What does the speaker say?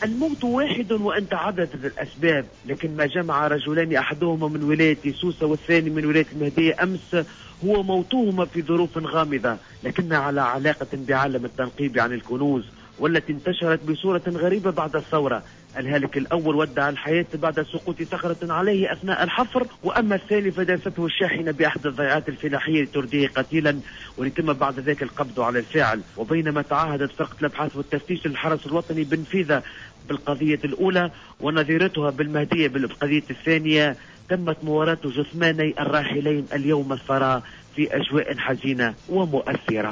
الموت واحد وأن تعددت الأسباب، لكن ما جمع رجلان أحدهما من ولاية سوسة والثاني من ولاية المهدية أمس هو موتهما في ظروف غامضة لكنها على علاقة بعالم التنقيب عن الكنوز، والتي انتشرت بصورة غريبة بعد الثورة. الهالك الأول ودع الحياة بعد سقوط صخرة عليه أثناء الحفر، وأما الثاني فداسته الشاحنة بأحد الضيعات الفلاحية لترديه قتيلا، وليتم بعد ذلك القبض على الفاعل. وبينما تعهدت فرقة الأبحاث والتفتيش للحرس الوطني بنفيذة بالقضية الأولى ونظيرتها بالمهدية بالقضية الثانية، تمت مواراة جثماني الراحلين اليوم الثرى في أجواء حزينة ومؤثرة.